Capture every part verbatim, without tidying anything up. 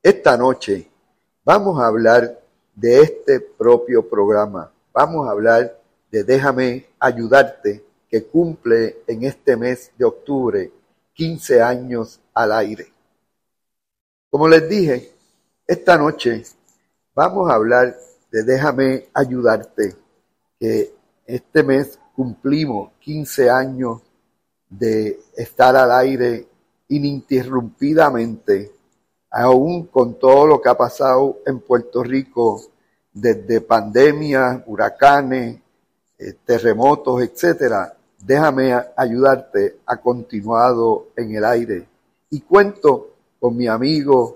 Esta noche vamos a hablar de este propio programa. Vamos a hablar de Déjame Ayudarte, que cumple en este mes de octubre quince años al aire. Como les dije, esta noche vamos a hablar de Déjame Ayudarte, que este mes cumplimos quince años de estar al aire ininterrumpidamente, aún con todo lo que ha pasado en Puerto Rico, desde pandemias, huracanes, eh, terremotos, etcétera. Déjame Ayudarte ha continuado en el aire. Y cuento con mi amigo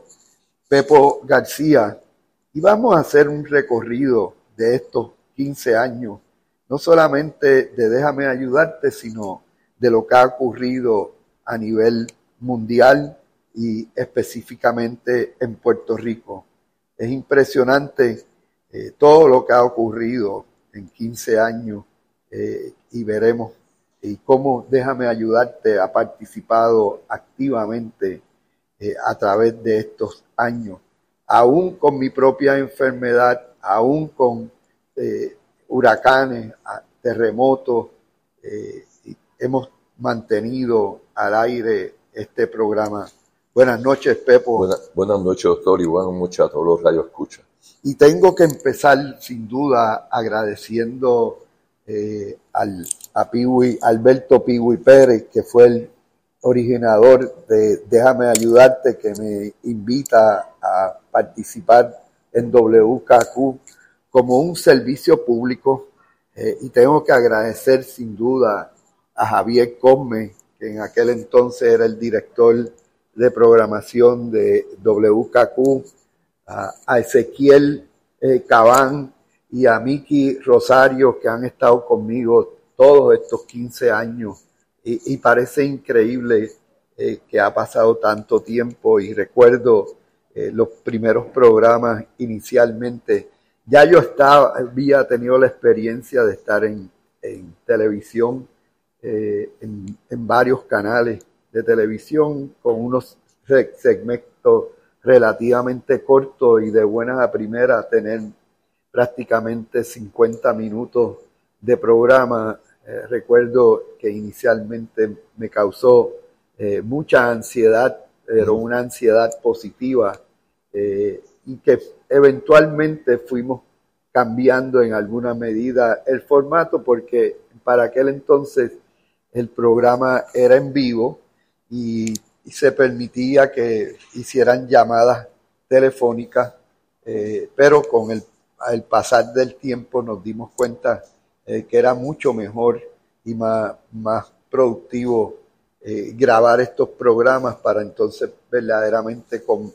Pepo García y vamos a hacer un recorrido de estos quince años, no solamente de Déjame Ayudarte, sino de lo que ha ocurrido a nivel mundial y específicamente en Puerto Rico. Es impresionante eh, todo lo que ha ocurrido en quince años eh, y veremos y cómo Déjame Ayudarte ha participado activamente eh, a través de estos años, aún con mi propia enfermedad, aún con eh, huracanes, terremotos, eh, hemos mantenido al aire este programa. Buenas noches, Pepo. Buena, buenas noches, doctor, y buenas noches a todos los radioescuchas. Y tengo que empezar, sin duda, agradeciendo eh, al, a Piwi, Alberto Piwi Pérez, que fue el originador de Déjame Ayudarte, que me invita a participar en W K Q como un servicio público. Eh, y tengo que agradecer, sin duda, a Javier Cosme, que en aquel entonces era el director de programación de W K Q, a, a Ezequiel eh, Cabán y a Miki Rosario, que han estado conmigo todos estos quince años. Y, y parece increíble eh, que ha pasado tanto tiempo, y recuerdo eh, los primeros programas inicialmente. Ya yo estaba, había tenido la experiencia de estar en, en televisión, eh, en, en varios canales de televisión, con unos segmentos relativamente cortos y de buenas a primeras, tener prácticamente cincuenta minutos de programa. Eh, recuerdo que inicialmente me causó eh, mucha ansiedad, pero una ansiedad positiva, eh, y que eventualmente fuimos cambiando en alguna medida el formato, porque para aquel entonces el programa era en vivo y, y se permitía que hicieran llamadas telefónicas, eh, pero con el, el pasar del tiempo nos dimos cuenta eh, que era mucho mejor y más, más productivo eh, grabar estos programas para entonces verdaderamente com,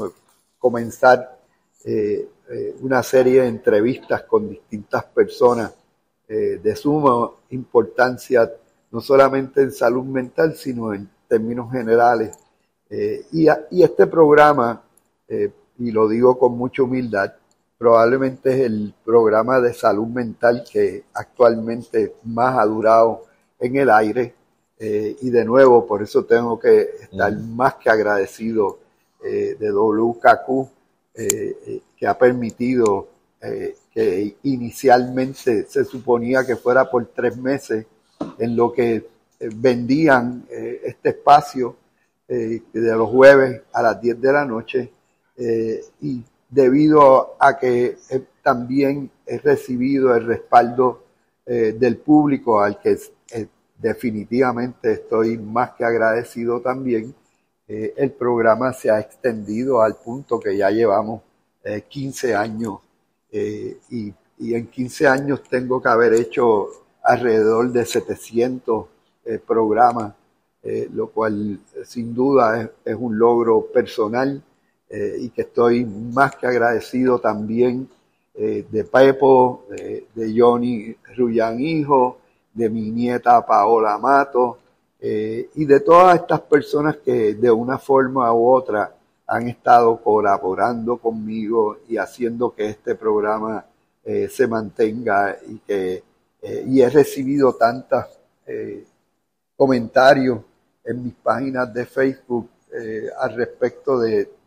comenzar eh, eh, una serie de entrevistas con distintas personas eh, de suma importancia, no solamente en salud mental, sino en términos generales. Eh, y, a, y este programa, eh, y lo digo con mucha humildad, probablemente es el programa de salud mental que actualmente más ha durado en el aire. Eh, y de nuevo, por eso tengo que estar mm. más que agradecido eh, de W K Q, eh, que ha permitido eh, que inicialmente se suponía que fuera por tres meses, en lo que eh, vendían eh, este espacio eh, de los jueves a las diez de la noche, eh, y debido a que eh, también he recibido el respaldo eh, del público, al que eh, definitivamente estoy más que agradecido también, eh, el programa se ha extendido al punto que ya llevamos eh, quince años, eh, y, y en quince años tengo que haber hecho alrededor de setecientos eh, programas, eh, lo cual sin duda es, es un logro personal, eh, y que estoy más que agradecido también eh, de Pepo, de, de Johnny Rullán Hijo, de mi nieta Paola Mato, eh, y de todas estas personas que de una forma u otra han estado colaborando conmigo y haciendo que este programa eh, se mantenga, y que eh, y he recibido tantos eh, comentarios en mis páginas de Facebook eh, al respecto de, de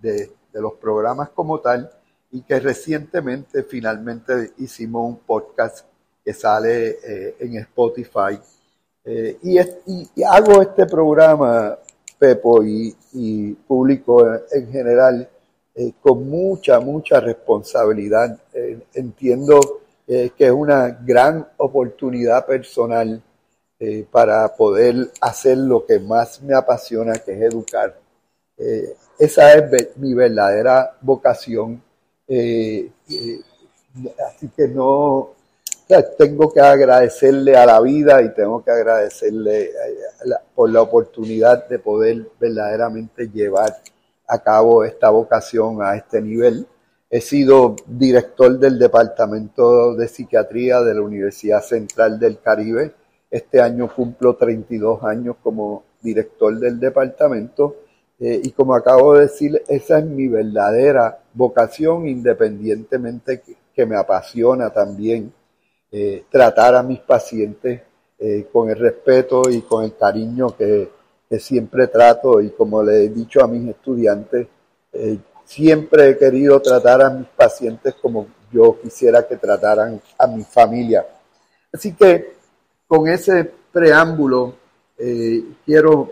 de los programas como tal, y que recientemente finalmente hicimos un podcast que sale eh, en Spotify. Eh, y, es, y, y hago este programa, Pepo, y, y público en, en general, eh, con mucha, mucha responsabilidad. Eh, entiendo eh, que es una gran oportunidad personal eh, para poder hacer lo que más me apasiona, que es educar. Eh, esa es mi verdadera vocación. Eh, eh, así que no, o sea, tengo que agradecerle a la vida y tengo que agradecerle la, por la oportunidad de poder verdaderamente llevar a cabo esta vocación a este nivel. He sido director del Departamento de Psiquiatría de la Universidad Central del Caribe. Este año cumplo treinta y dos años como director del departamento. Eh, y como acabo de decir, esa es mi verdadera vocación, independientemente que, que me apasiona también eh, tratar a mis pacientes eh, con el respeto y con el cariño que, que siempre trato. Y como le he dicho a mis estudiantes, eh, siempre he querido tratar a mis pacientes como yo quisiera que trataran a mi familia. Así que con ese preámbulo eh, quiero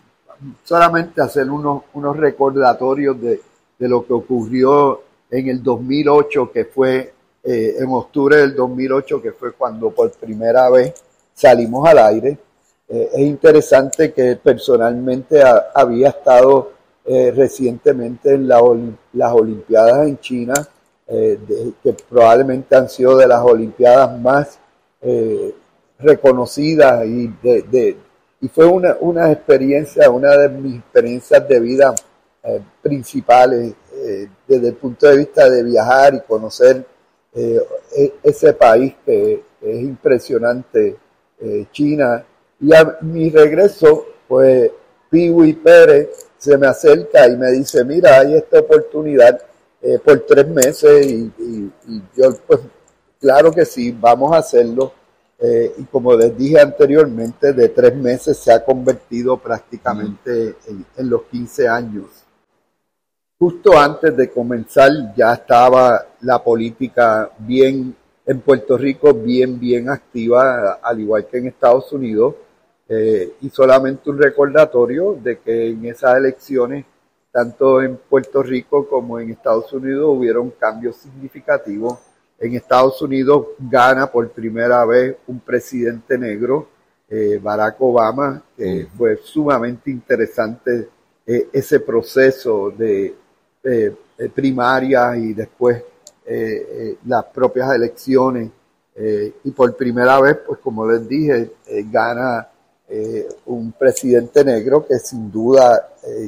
solamente hacer unos, unos recordatorios de, de lo que ocurrió en el dos mil ocho, que fue eh, en octubre del dos mil ocho, que fue cuando por primera vez salimos al aire. Eh, es interesante que personalmente a, había estado eh, recientemente en la, las Olimpiadas en China, eh, de, que probablemente han sido de las Olimpiadas más eh, reconocidas y de, de Y fue una, una experiencia, una de mis experiencias de vida eh, principales eh, desde el punto de vista de viajar y conocer eh, ese país que, que es impresionante, eh, China. Y a mi regreso, pues Piwi Pérez se me acerca y me dice, mira, hay esta oportunidad eh, por tres meses y, y, y yo, pues, claro que sí, vamos a hacerlo. Eh, y como les dije anteriormente, de tres meses se ha convertido prácticamente en, en los quince años. Justo antes de comenzar ya estaba la política bien en Puerto Rico, bien, bien activa, al igual que en Estados Unidos. Eh, y solamente un recordatorio de que en esas elecciones, tanto en Puerto Rico como en Estados Unidos, hubieron cambios significativos. En Estados Unidos gana por primera vez un presidente negro, eh, Barack Obama, que fue sumamente interesante eh, ese proceso de eh, primarias y después eh, eh, las propias elecciones. Eh, y por primera vez, pues como les dije, eh, gana eh, un presidente negro que sin duda eh,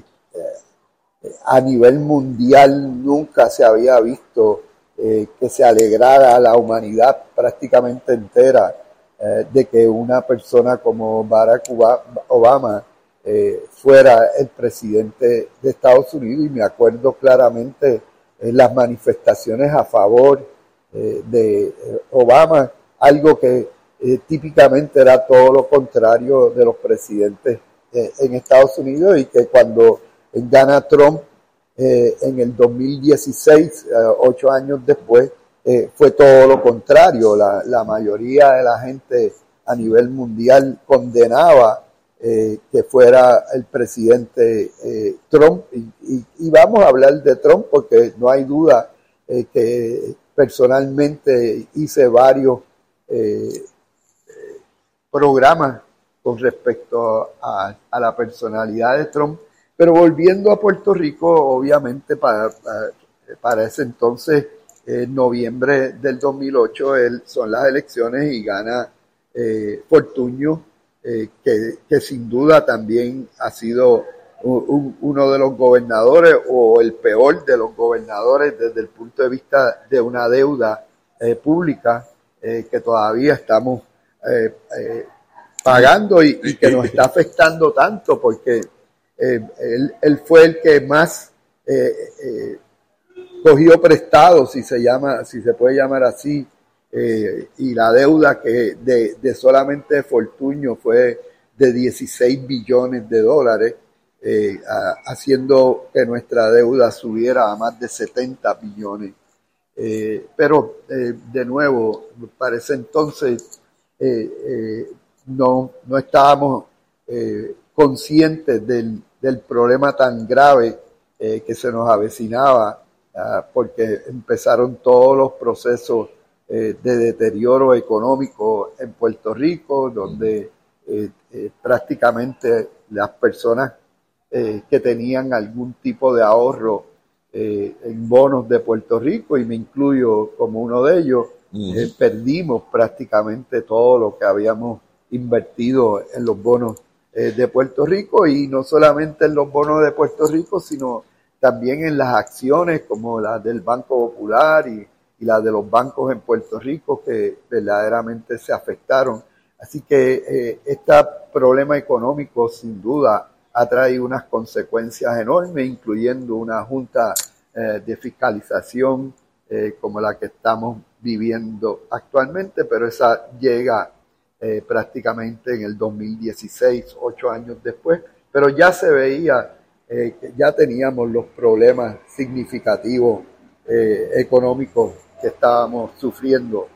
eh, a nivel mundial nunca se había visto. Eh, que se alegrara a la humanidad prácticamente entera eh, de que una persona como Barack Obama eh, fuera el presidente de Estados Unidos. Y me acuerdo claramente en eh, las manifestaciones a favor eh, de eh, Obama, algo que eh, típicamente era todo lo contrario de los presidentes eh, en Estados Unidos, y que cuando gana Trump Eh, en el dos mil dieciséis, eh, ocho años después, eh, fue todo lo contrario. La, la mayoría de la gente a nivel mundial condenaba eh, que fuera el presidente eh, Trump. Y, y, y vamos a hablar de Trump porque no hay duda eh, que personalmente hice varios eh, programas con respecto a, a la personalidad de Trump. Pero volviendo a Puerto Rico, obviamente para, para, para ese entonces, en noviembre del dos mil ocho, él, son las elecciones y gana eh, Fortuño, eh, que, que sin duda también ha sido un, un, uno de los gobernadores o el peor de los gobernadores desde el punto de vista de una deuda eh, pública eh, que todavía estamos eh, eh, pagando y, y que nos está afectando tanto porque Eh, él, él fue el que más eh, eh, cogió prestado, si se llama, si se puede llamar así, eh, y la deuda que de, de solamente Fortuño fue de dieciséis billones de dólares, eh, a, haciendo que nuestra deuda subiera a más de setenta billones. Eh, pero, eh, de nuevo, para ese entonces eh, eh, no, no estábamos eh, conscientes del, del problema tan grave eh, que se nos avecinaba, uh, porque empezaron todos los procesos eh, de deterioro económico en Puerto Rico, donde eh, eh, prácticamente las personas eh, que tenían algún tipo de ahorro eh, en bonos de Puerto Rico, y me incluyo como uno de ellos, uh-huh. eh, perdimos prácticamente todo lo que habíamos invertido en los bonos eh, de Puerto Rico, y no solamente en los bonos de Puerto Rico, sino también en las acciones como las del Banco Popular y, y las de los bancos en Puerto Rico, que verdaderamente se afectaron. Así que eh, este problema económico sin duda ha traído unas consecuencias enormes, incluyendo una junta eh, de fiscalización eh, como la que estamos viviendo actualmente, pero esa llega eh, prácticamente en el dos mil dieciséis, ocho años después, pero ya se veía eh, que ya teníamos los problemas significativos eh, económicos que estábamos sufriendo.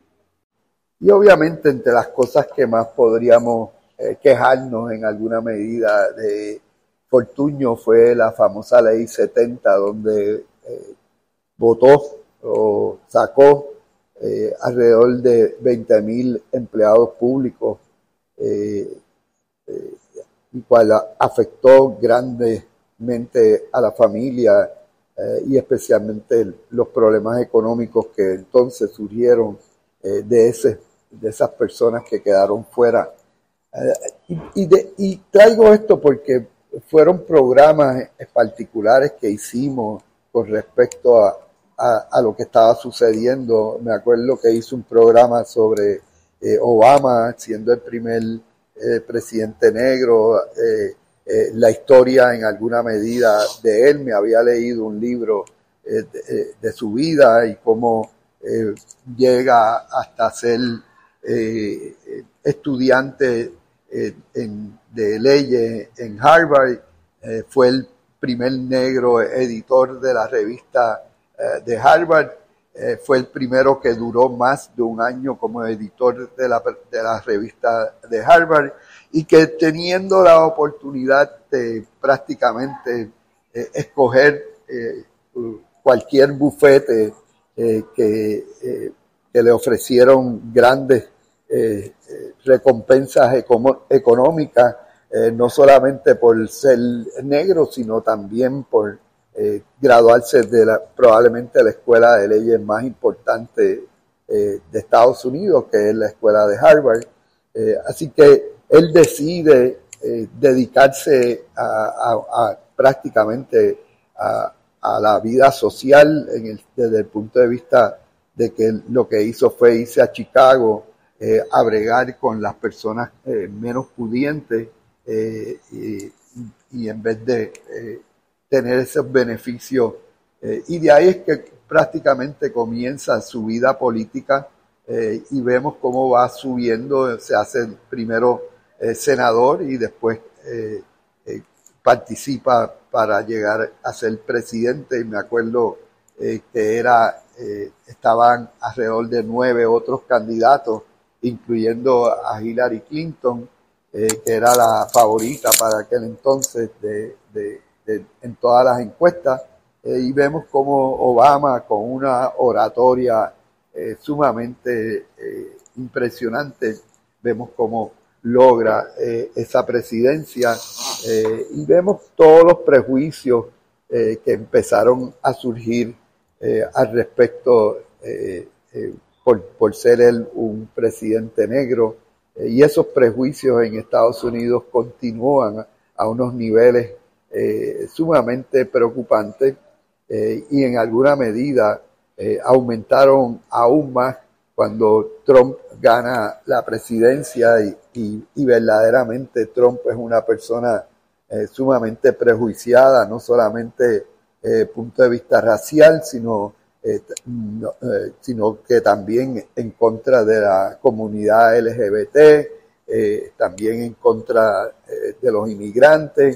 Y obviamente entre las cosas que más podríamos eh, quejarnos en alguna medida de Fortuño fue la famosa ley setenta, donde eh, votó o sacó eh, alrededor de veinte mil empleados públicos, eh, eh, y cual afectó grandemente a la familia eh, y especialmente los problemas económicos que entonces surgieron eh, de ese de esas personas que quedaron fuera. Uh, y, y, de, y traigo esto porque fueron programas particulares que hicimos con respecto a, a, a lo que estaba sucediendo. Me acuerdo que hice un programa sobre eh, Obama siendo el primer eh, presidente negro, eh, eh, la historia en alguna medida de él. Me había leído un libro eh, de, de su vida y cómo eh, llega hasta ser Eh, estudiante eh, en, de leyes en Harvard, eh, fue el primer negro editor de la revista eh, de Harvard, eh, fue el primero que duró más de un año como editor de la, de la revista de Harvard, y que teniendo la oportunidad de prácticamente eh, escoger eh, cualquier bufete eh, que eh, que le ofrecieron grandes eh, recompensas eco- económicas, eh, no solamente por ser negro, sino también por eh, graduarse de la, probablemente la escuela de leyes más importante eh, de Estados Unidos, que es la escuela de Harvard. Eh, así que él decide eh, dedicarse a, a, a prácticamente a, a la vida social en el, desde el punto de vista de que lo que hizo fue irse a Chicago eh, a bregar con las personas eh, menos pudientes eh, y, y en vez de eh, tener esos beneficios. Eh, y de ahí es que prácticamente comienza su vida política eh, y vemos cómo va subiendo, se hace primero eh, senador y después eh, eh, participa para llegar a ser presidente. Y me acuerdo eh, que era... Eh, estaban alrededor de nueve otros candidatos, incluyendo a Hillary Clinton, eh, que era la favorita para aquel entonces de, de, de, en todas las encuestas, eh, y vemos como Obama, con una oratoria eh, sumamente eh, impresionante, vemos cómo logra eh, esa presidencia, eh, y vemos todos los prejuicios eh, que empezaron a surgir Eh, al respecto eh, eh, por, por ser él un presidente negro, eh, y esos prejuicios en Estados Unidos continúan a, a unos niveles eh, sumamente preocupantes eh, y en alguna medida eh, aumentaron aún más cuando Trump gana la presidencia y, y, y verdaderamente Trump es una persona eh, sumamente prejuiciada, no solamente Eh, punto de vista racial, sino, eh, no, eh, sino que también en contra de la comunidad L G B T, eh, también en contra eh, de los inmigrantes,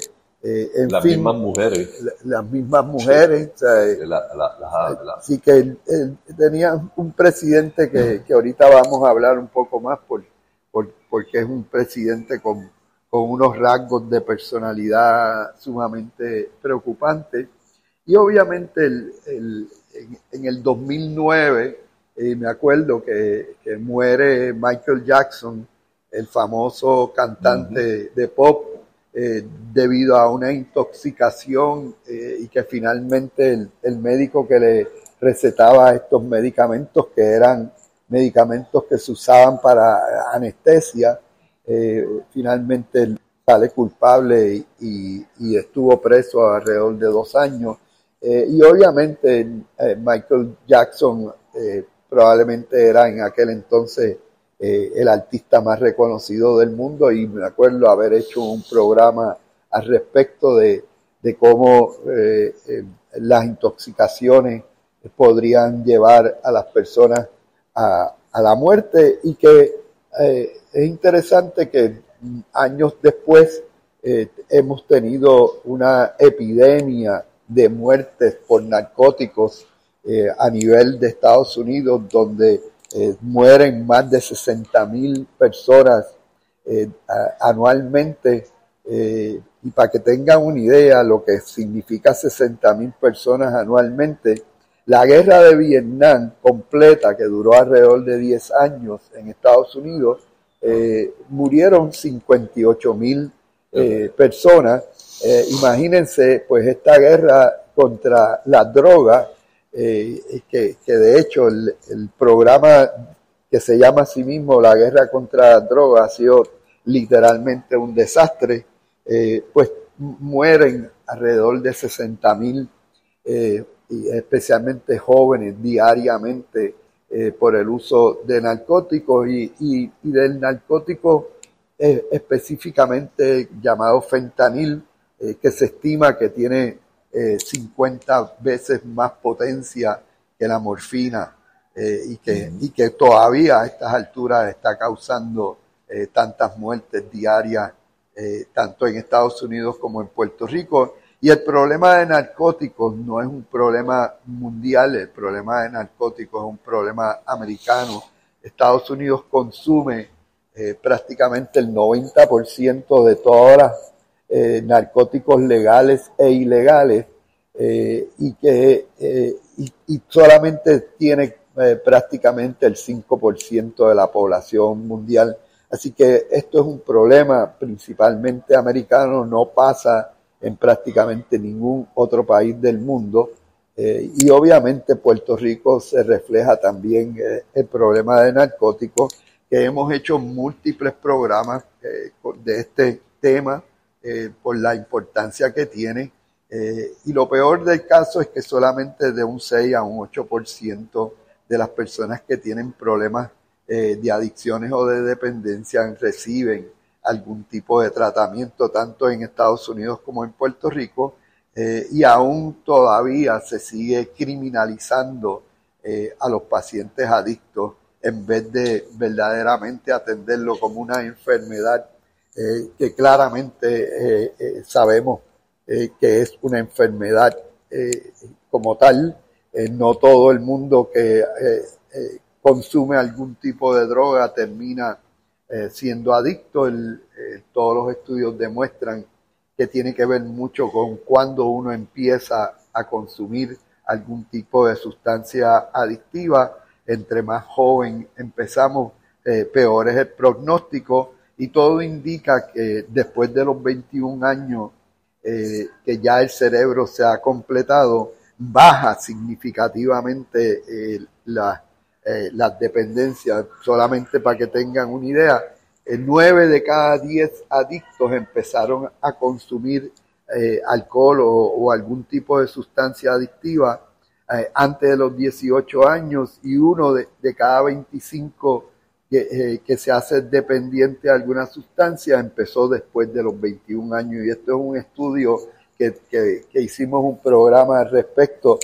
Eh, en las fin, mismas mujeres. La, las mismas mujeres. Sí. O sea, la, la, la, la. Así que él, él tenía un presidente que, que ahorita vamos a hablar un poco más por, por, porque es un presidente con, con unos rasgos de personalidad sumamente preocupantes. Y obviamente el, el, en, en el dos mil nueve, eh, me acuerdo que, que muere Michael Jackson, el famoso cantante uh-huh. de pop, eh, debido a una intoxicación eh, y que finalmente el, el médico que le recetaba estos medicamentos, que eran medicamentos que se usaban para anestesia, eh, finalmente sale culpable y, y, y estuvo preso alrededor de dos años. Eh, y obviamente eh, Michael Jackson eh, probablemente era en aquel entonces eh, el artista más reconocido del mundo, y me acuerdo haber hecho un programa al respecto de, de cómo eh, eh, las intoxicaciones podrían llevar a las personas a, a la muerte, y que eh, es interesante que años después eh, hemos tenido una epidemia de muertes por narcóticos eh, a nivel de Estados Unidos, donde eh, mueren más de sesenta mil personas eh, a, anualmente, eh, y para que tengan una idea lo que significa sesenta mil personas anualmente, la guerra de Vietnam completa, que duró alrededor de diez años en Estados Unidos, eh, murieron cincuenta y ocho mil eh, personas. Eh, imagínense, pues, esta guerra contra la droga, eh, que, que de hecho el, el programa que se llama a sí mismo la guerra contra la droga ha sido literalmente un desastre. Eh, pues mueren alrededor de sesenta mil, eh, y especialmente jóvenes, diariamente eh, por el uso de narcóticos y, y, y del narcótico eh, específicamente llamado fentanil, eh, que se estima que tiene eh, cincuenta veces más potencia que la morfina, eh, y, que, y que todavía a estas alturas está causando eh, tantas muertes diarias, eh, tanto en Estados Unidos como en Puerto Rico. Y el problema de narcóticos no es un problema mundial, el problema de narcóticos es un problema americano. Estados Unidos consume eh, prácticamente el noventa por ciento de todas las eh, narcóticos legales e ilegales, eh, y que eh, y, y solamente tiene eh, prácticamente el cinco por ciento de la población mundial. Así que esto es un problema principalmente americano, no pasa en prácticamente ningún otro país del mundo, eh, y obviamente Puerto Rico se refleja también eh, el problema de narcóticos, que hemos hecho múltiples programas eh, de este tema eh, por la importancia que tiene, eh, y lo peor del caso es que solamente de un seis a un ocho por ciento de las personas que tienen problemas eh, de adicciones o de dependencia reciben algún tipo de tratamiento, tanto en Estados Unidos como en Puerto Rico, eh, y aún todavía se sigue criminalizando eh, a los pacientes adictos en vez de verdaderamente atenderlo como una enfermedad eh, que claramente eh, eh, sabemos eh, que es una enfermedad eh, como tal. Eh, no todo el mundo que eh, eh, consume algún tipo de droga termina Eh, siendo adicto. El, eh, todos los estudios demuestran que tiene que ver mucho con cuando uno empieza a consumir algún tipo de sustancia adictiva. Entre más joven empezamos, eh, peor es el pronóstico, y todo indica que después de los veintiún años eh, que ya el cerebro se ha completado, baja significativamente eh, la Eh, las dependencias. Solamente para que tengan una idea, eh, nueve de cada diez adictos empezaron a consumir eh, alcohol o, o algún tipo de sustancia adictiva eh, antes de los dieciocho años, y uno de, de cada veinticinco que, eh, que se hace dependiente de alguna sustancia empezó después de los veintiún años. Y esto es un estudio que, que, que hicimos un programa al respecto,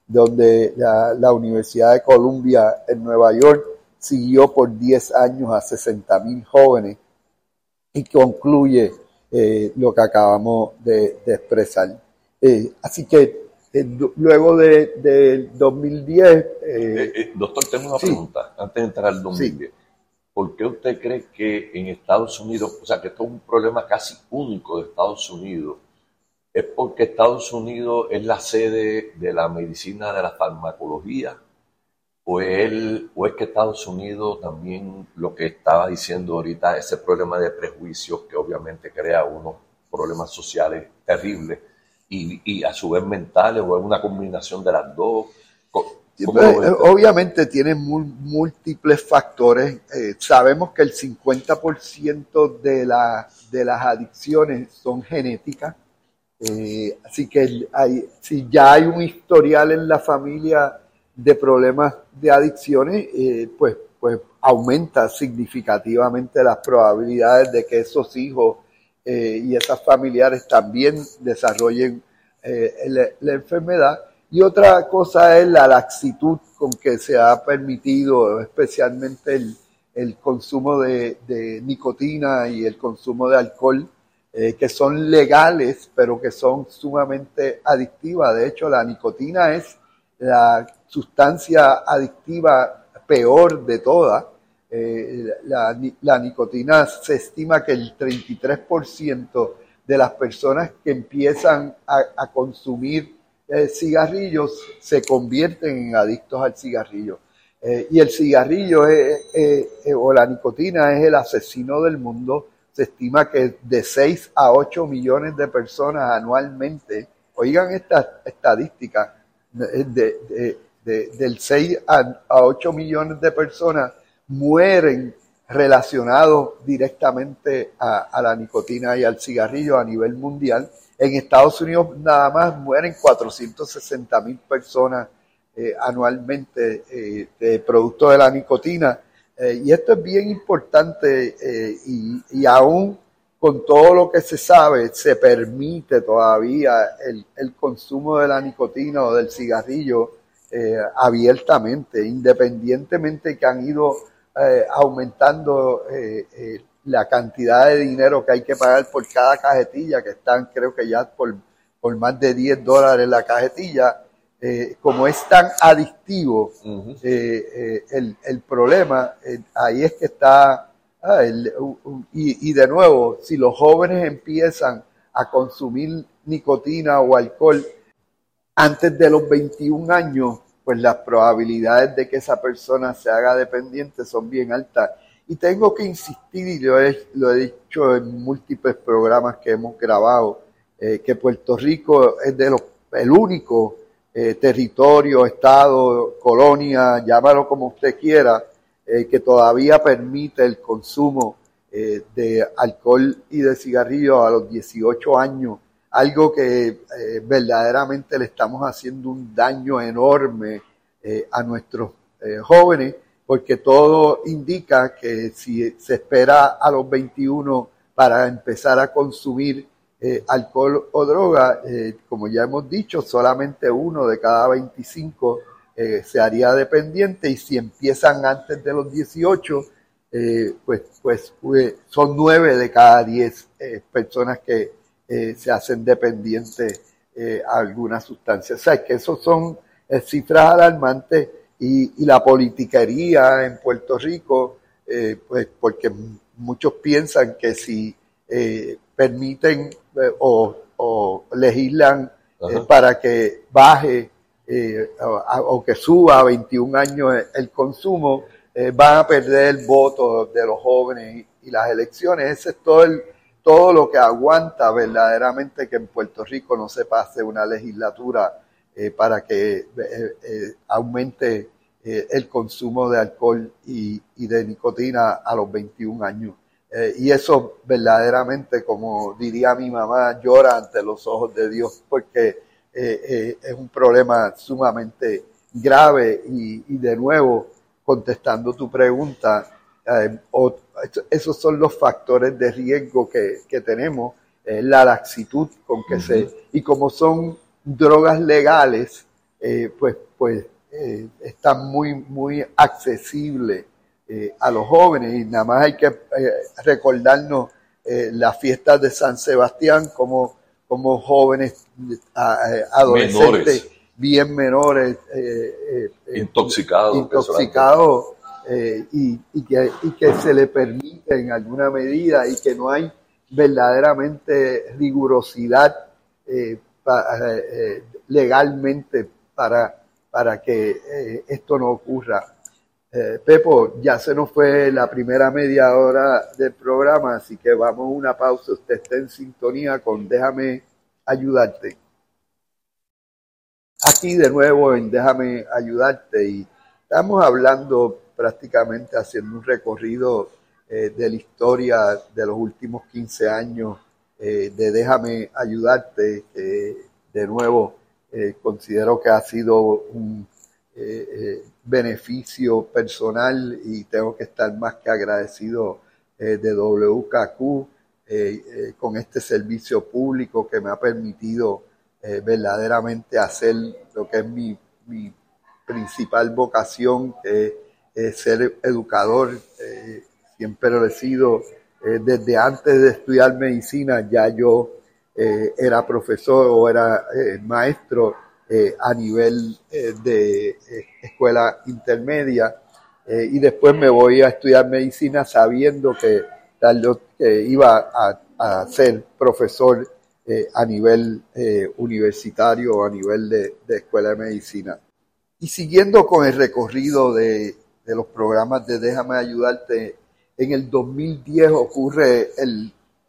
donde la, la Universidad de Columbia en Nueva York siguió por diez años a sesenta mil jóvenes, y concluye eh, lo que acabamos de, de expresar. Eh, así que eh, luego de, de dos mil diez... Eh, eh, eh, doctor, tengo una sí. pregunta antes de entrar al dos mil diez. Sí. ¿Por qué usted cree que en Estados Unidos, o sea, que esto es un problema casi único de Estados Unidos? ¿Es porque Estados Unidos es la sede de la medicina, de la farmacología? ¿O es, el, o es que Estados Unidos también, lo que estaba diciendo ahorita, ese problema de prejuicios que obviamente crea unos problemas sociales terribles y, y a su vez mentales, o es una combinación de las dos? Pues, obviamente tiene múltiples factores. Eh, sabemos que el cincuenta por ciento de, la, de las adicciones son genéticas. Eh, así que hay, si ya hay un historial en la familia de problemas de adicciones, eh, pues, pues aumenta significativamente las probabilidades de que esos hijos eh, y esas familiares también desarrollen eh, la, la enfermedad. Y otra cosa es la laxitud con que se ha permitido especialmente el, el consumo de, de nicotina y el consumo de alcohol, eh, que son legales, pero que son sumamente adictivas. De hecho, la nicotina es la sustancia adictiva peor de todas. Eh, la, la nicotina se estima que el treinta y tres por ciento de las personas que empiezan a, a consumir Eh, cigarrillos se convierten en adictos al cigarrillo. Eh, y el cigarrillo es, eh, eh, o la nicotina es el asesino del mundo. Se estima que de seis a ocho millones de personas anualmente, oigan esta estadística, de, de, de, del seis a ocho millones de personas mueren relacionados directamente a, a la nicotina y al cigarrillo a nivel mundial. En Estados Unidos nada más mueren cuatrocientas sesenta mil personas eh, anualmente eh, de producto de la nicotina. Eh, y esto es bien importante eh, y, y aún con todo lo que se sabe, se permite todavía el, el consumo de la nicotina o del cigarrillo eh, abiertamente, independientemente que han ido eh, aumentando eh, eh, la cantidad de dinero que hay que pagar por cada cajetilla, que están creo que ya por, por más de diez dólares la cajetilla. Eh, como es tan adictivo uh-huh. eh, eh, el, el problema, eh, ahí es que está, ah, el, uh, y, y de nuevo, si los jóvenes empiezan a consumir nicotina o alcohol antes de los veintiún años, pues las probabilidades de que esa persona se haga dependiente son bien altas. Y tengo que insistir, y lo he, lo he dicho en múltiples programas que hemos grabado, eh, que Puerto Rico es de los, el único eh, territorio, estado, colonia, llámalo como usted quiera, eh, que todavía permite el consumo eh, de alcohol y de cigarrillos a los dieciocho años, algo que eh, verdaderamente le estamos haciendo un daño enorme eh, a nuestros eh, jóvenes, porque todo indica que si se espera a los veintiuno para empezar a consumir eh, alcohol o droga, eh, como ya hemos dicho, solamente uno de cada veinticinco eh, se haría dependiente, y si empiezan antes de los dieciocho, eh, pues, pues, pues son nueve de cada diez eh, personas que eh, se hacen dependientes eh, a alguna sustancia. O sea, que esos son eh, cifras alarmantes. Y, y la politiquería en Puerto Rico, eh, pues porque muchos piensan que si eh, permiten eh, o, o legislan eh, para que baje eh, o, o que suba a veintiún años el, el consumo, eh, van a perder el voto de los jóvenes y, y las elecciones. Ese es todo, el, todo lo que aguanta verdaderamente que en Puerto Rico no se pase una legislatura Eh, para que eh, eh, aumente eh, el consumo de alcohol y, y de nicotina a los veintiún años. Eh, y eso verdaderamente, como diría mi mamá, llora ante los ojos de Dios, porque eh, eh, es un problema sumamente grave y, y de nuevo, contestando tu pregunta, eh, o, esos son los factores de riesgo que, que tenemos, eh, la laxitud con que uh-huh. se, y como son drogas legales, eh, pues, pues eh, están muy, muy accesibles eh, a los jóvenes, y nada más hay que eh, recordarnos eh, las fiestas de San Sebastián, como, como jóvenes, a, a, adolescentes, menores. bien menores, eh, eh, intoxicados, intoxicados eh, y, y, que, y que se le permite en alguna medida y que no hay verdaderamente rigurosidad eh, pa, eh, legalmente para, para que eh, esto no ocurra. Eh, Pepo, ya se nos fue la primera media hora del programa, así que vamos a una pausa. Usted está en sintonía con Déjame Ayudarte. Aquí de nuevo en Déjame Ayudarte y estamos hablando prácticamente haciendo un recorrido eh, de la historia de los últimos quince años eh, de Déjame Ayudarte. Eh, de nuevo, eh, considero que ha sido un eh, eh, beneficio personal y tengo que estar más que agradecido eh, de W K Q eh, eh, con este servicio público que me ha permitido eh, verdaderamente hacer lo que es mi, mi principal vocación, que es ser educador. Eh, siempre lo he sido. Eh, desde antes de estudiar medicina ya yo eh, era profesor o era eh, maestro eh, a nivel eh, de eh, escuela intermedia eh, y después me voy a estudiar medicina sabiendo que, tal, que iba a, a ser profesor eh, a nivel eh, universitario o a nivel de, de escuela de medicina. Y siguiendo con el recorrido de, de los programas de Déjame Ayudarte, en el dos mil diez ocurre el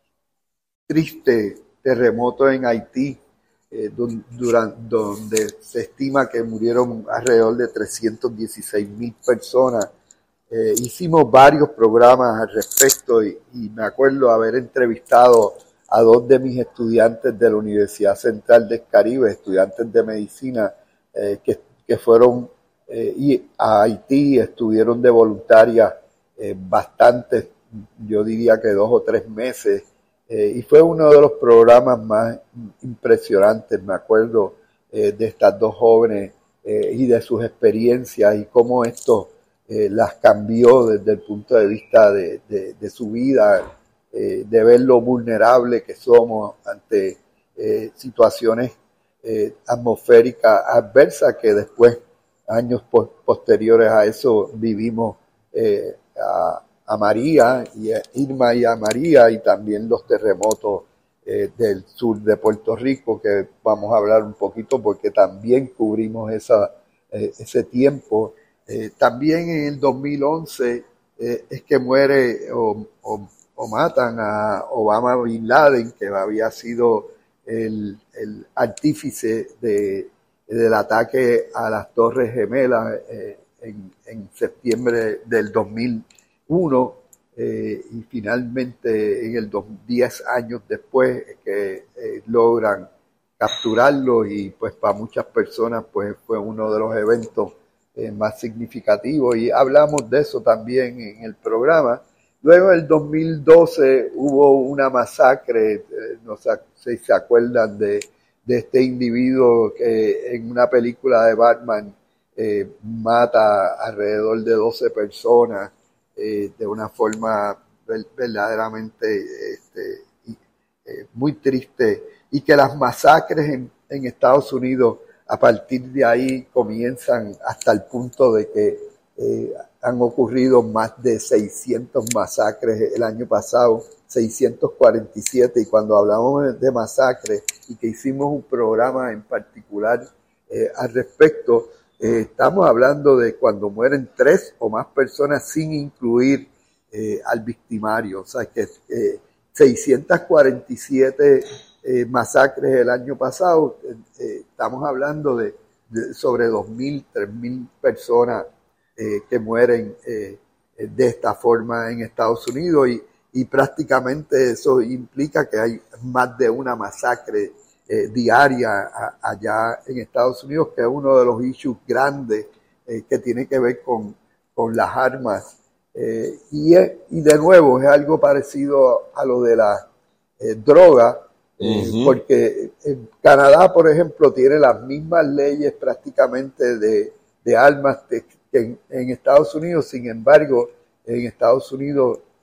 triste terremoto en Haití, eh, donde, durante, donde se estima que murieron alrededor de trescientas dieciséis mil personas. Eh, hicimos varios programas al respecto y, y me acuerdo haber entrevistado a dos de mis estudiantes de la Universidad Central del Caribe, estudiantes de medicina, eh, que, que fueron eh, y a Haití, estuvieron de voluntaria eh, bastantes, yo diría que dos o tres meses, eh, y fue uno de los programas más impresionantes, me acuerdo, eh, de estas dos jóvenes eh, y de sus experiencias y cómo esto eh, las cambió desde el punto de vista de, de, de su vida, eh, de ver lo vulnerable que somos ante eh, situaciones eh, atmosféricas adversas que después, años po posteriores a eso, vivimos eh, a, a María, y a Irma y a María, y también los terremotos eh, del sur de Puerto Rico, que vamos a hablar un poquito porque también cubrimos esa, eh, ese tiempo. Eh, también en el dos mil once eh, es que muere o, o, o matan a Obama Bin Laden, que había sido el, el artífice de, del ataque a las Torres Gemelas eh, en, en septiembre del dos mil uno, eh, y finalmente en el dos, diez años después que eh, logran capturarlo, y pues para muchas personas pues fue uno de los eventos eh, más significativos, y hablamos de eso también en el programa. Luego en el dos mil doce hubo una masacre, eh, no sé si se acuerdan de, de este individuo que en una película de Batman eh, mata alrededor de doce personas eh, de una forma verdaderamente este, eh, muy triste, y que las masacres en, en Estados Unidos a partir de ahí comienzan hasta el punto de que eh, han ocurrido más de seiscientas masacres el año pasado, seiscientas cuarenta y siete, y cuando hablamos de masacres y que hicimos un programa en particular eh, al respecto, eh, estamos hablando de cuando mueren tres o más personas sin incluir eh, al victimario. O sea que eh, seiscientas cuarenta y siete eh, masacres el año pasado, eh, estamos hablando de, de sobre dos mil, tres mil personas eh, que mueren eh, de esta forma en Estados Unidos, y, y prácticamente eso implica que hay más de una masacre eh, diaria a, allá en Estados Unidos, que es uno de los issues grandes eh, que tiene que ver con, con las armas. Eh, y, y de nuevo es algo parecido a lo de la eh, droga, eh, uh-huh. porque en Canadá, por ejemplo, tiene las mismas leyes prácticamente de, de armas de, que en, en Estados Unidos. Sin embargo, en Estados Unidos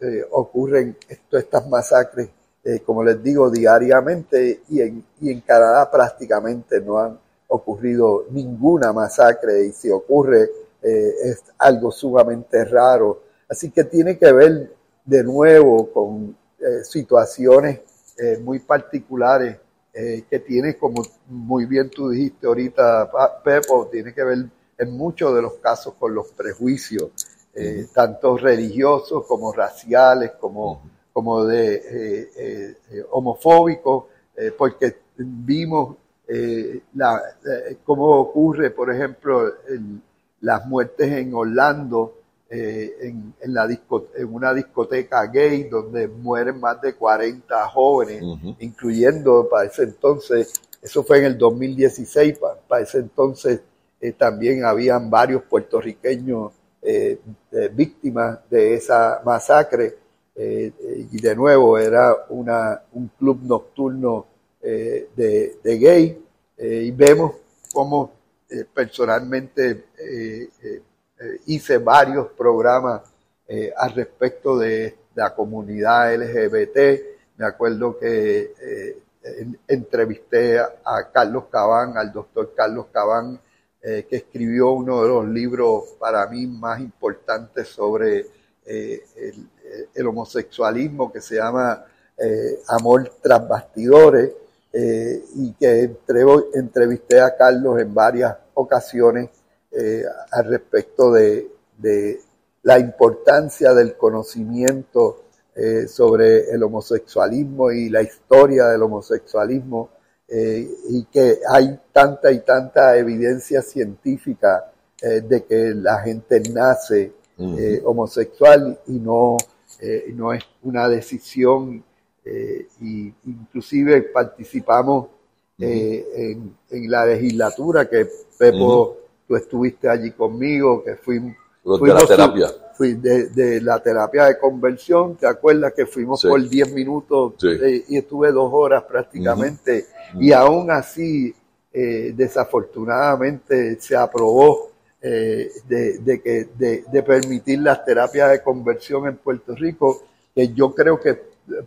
eh, ocurren esto, estas masacres, eh, como les digo, diariamente, y en, y en Canadá prácticamente no han ocurrido ninguna masacre, y si ocurre eh, es algo sumamente raro. Así que tiene que ver de nuevo con eh, situaciones eh, muy particulares eh, que tiene, como muy bien tú dijiste ahorita, Pepo, tiene que ver en muchos de los casos con los prejuicios, eh, uh-huh. tanto religiosos como raciales, como, uh-huh. como de eh, eh, eh, homofóbicos, eh, porque vimos eh, la, eh, cómo ocurre, por ejemplo, el, las muertes en Orlando, eh, en, en, la disco, en una discoteca gay donde mueren más de cuarenta jóvenes, uh-huh. incluyendo para ese entonces, eso fue en el dos mil dieciséis, para, para ese entonces eh, también habían varios puertorriqueños eh, eh, víctimas de esa masacre, eh, eh, y de nuevo era una, un club nocturno eh, de, de gay, eh, y vemos cómo eh, personalmente eh, eh, eh, hice varios programas eh, al respecto de la comunidad L G B T. Me acuerdo que eh, en, entrevisté a, a Carlos Cabán, al doctor Carlos Cabán, eh, que escribió uno de los libros para mí más importantes sobre eh, el, el homosexualismo, que se llama eh, Amor tras bastidores, eh, y que entre, entrevisté a Carlos en varias ocasiones eh, al respecto de, de la importancia del conocimiento eh, sobre el homosexualismo y la historia del homosexualismo, eh, y que hay tanta y tanta evidencia científica eh, de que la gente nace uh-huh. eh, homosexual y no, eh, no es una decisión, eh, y inclusive participamos eh, uh-huh. en, en la legislatura que Pepo, uh-huh. tú estuviste allí conmigo, que fuimos, fuimos de la terapia. Fui de, de la terapia de conversión, ¿te acuerdas que fuimos sí. por diez minutos sí. eh, y estuve dos horas prácticamente? Uh-huh. Y aún así, eh, desafortunadamente, se aprobó eh, de, de, que, de, de permitir las terapias de conversión en Puerto Rico, que yo creo que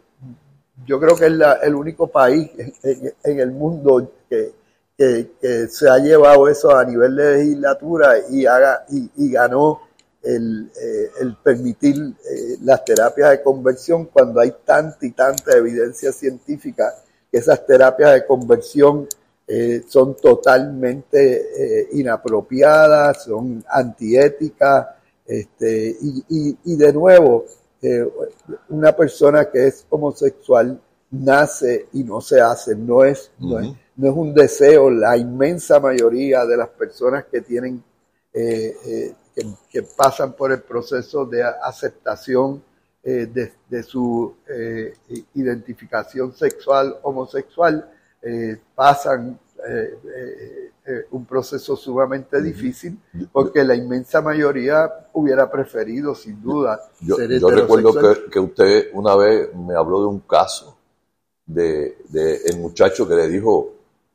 yo creo que es la, el único país en, en, en el mundo que, que, que se ha llevado eso a nivel de legislatura y, haga, y, y ganó el, eh, el permitir eh, las terapias de conversión cuando hay tanta y tanta evidencia científica que esas terapias de conversión eh, son totalmente eh, inapropiadas, son antiéticas, este, y, y, y de nuevo, eh, una persona que es homosexual nace y no se hace, no es, uh-huh. no es, no es un deseo. La inmensa mayoría de las personas que tienen eh, eh, que, que pasan por el proceso de aceptación eh, de, de su eh, identificación sexual homosexual eh, pasan eh, eh, eh, un proceso sumamente difícil, porque la inmensa mayoría hubiera preferido sin duda yo, ser yo recuerdo que, que usted una vez me habló de un caso de, de el muchacho que le dijo: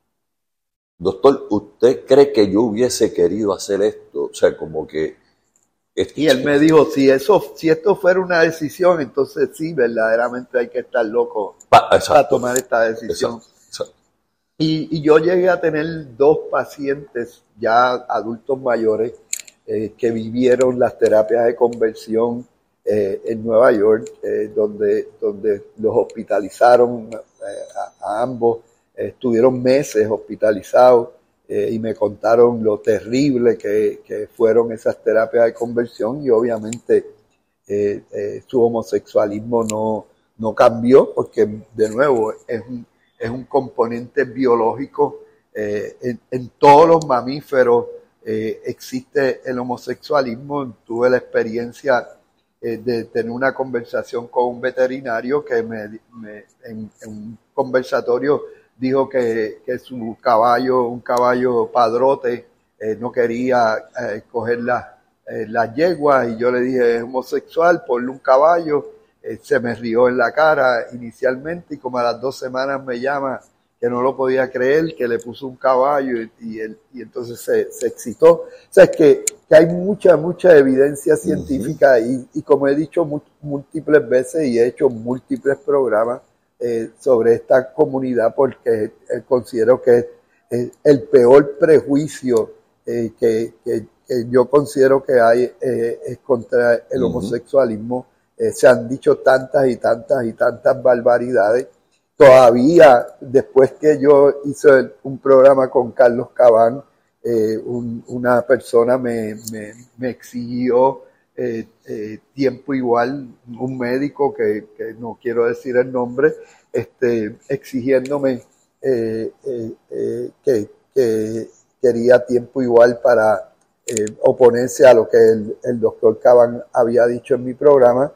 doctor, ¿usted cree que yo hubiese querido hacer esto? O sea, como que... Y él me dijo, si eso, si esto fuera una decisión, entonces sí, verdaderamente hay que estar loco pa, para tomar esta decisión. Exacto, exacto. Y, y yo llegué a tener dos pacientes ya adultos mayores eh, que vivieron las terapias de conversión eh, en Nueva York, eh, donde, donde los hospitalizaron eh, a, a ambos, eh, estuvieron meses hospitalizados. Eh, y me contaron lo terrible que, que fueron esas terapias de conversión, y obviamente eh, eh, su homosexualismo no, no cambió, porque de nuevo es un, es un componente biológico. Eh, en, en todos los mamíferos eh, existe el homosexualismo. Tuve la experiencia eh, de tener una conversación con un veterinario que me, me en, en un conversatorio dijo que, que su caballo, un caballo padrote, eh, no quería eh, coger las eh, la yeguas, y yo le dije, es homosexual, ponle un caballo. Eh, se me rió en la cara inicialmente, y como a las dos semanas me llama que no lo podía creer, que le puso un caballo, y, y, él, y entonces se, se excitó. O sea, es que, que hay mucha, mucha evidencia científica uh-huh. y, y como he dicho mu- múltiples veces y he hecho múltiples programas eh, sobre esta comunidad porque eh, considero que es eh, el peor prejuicio eh, que, que, que yo considero que hay eh, es contra el uh-huh. homosexualismo. Eh, se han dicho tantas y tantas y tantas barbaridades. Todavía, después que yo hice un programa con Carlos Cabán, eh, un, una persona me, me, me exigió eh, eh, tiempo igual, un médico que, que no quiero decir el nombre, este, exigiéndome eh, eh, eh, que, que quería tiempo igual para eh, oponerse a lo que el, el doctor Cabán había dicho en mi programa.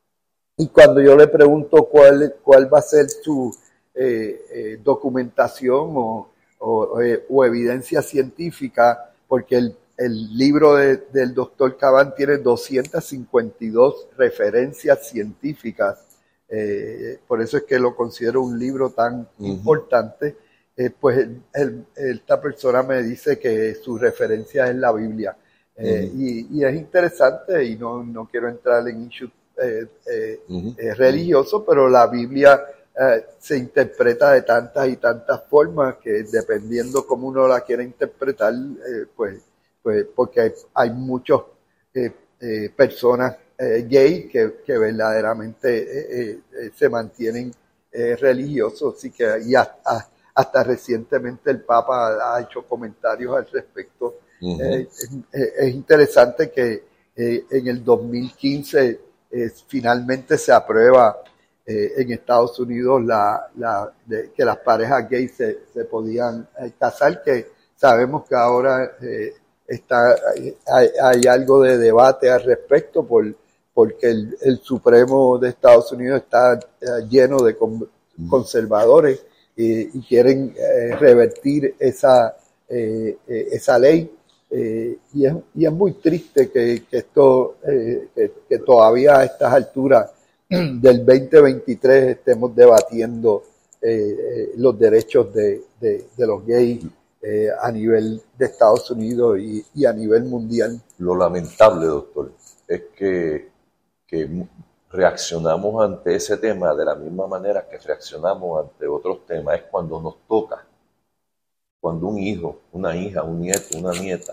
Y cuando yo le pregunto cuál, cuál va a ser su eh, eh, documentación o, o, eh, o evidencia científica, porque el, el libro de, del doctor Cabán tiene doscientas cincuenta y dos referencias científicas, eh, por eso es que lo considero un libro tan uh-huh. importante, eh, pues el, el, esta persona me dice que su referencia es la Biblia. Eh, uh-huh. y, y es interesante, y no, no quiero entrar en issues Eh, eh, uh-huh. eh, religioso, pero la Biblia eh, se interpreta de tantas y tantas formas que dependiendo cómo uno la quiera interpretar, eh, pues, pues porque hay, hay muchas eh, eh, personas eh, gay que, que verdaderamente eh, eh, se mantienen eh, religiosos, así que y hasta, hasta recientemente el Papa ha hecho comentarios al respecto. Uh-huh. eh, es, es interesante que eh, en el dos mil quince Eh, finalmente se aprueba eh, en Estados Unidos la, la, de, que las parejas gays se, se podían eh, casar, que sabemos que ahora eh, está, hay, hay algo de debate al respecto por, porque el, el Supremo de Estados Unidos está eh, lleno de con, conservadores eh, y quieren eh, revertir esa, eh, eh, esa ley. Eh, y, es, y es muy triste que, que esto eh, que, que todavía a estas alturas del veinte veintitrés estemos debatiendo eh, los derechos de, de, de los gays eh, a nivel de Estados Unidos y, y a nivel mundial. Lo lamentable, doctor, es que, que reaccionamos ante ese tema de la misma manera que reaccionamos ante otros temas. Es cuando nos toca. Cuando un hijo, una hija, un nieto, una nieta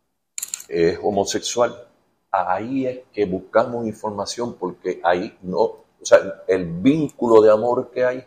es homosexual, ahí es que buscamos información porque ahí no, o sea, el vínculo de amor que hay,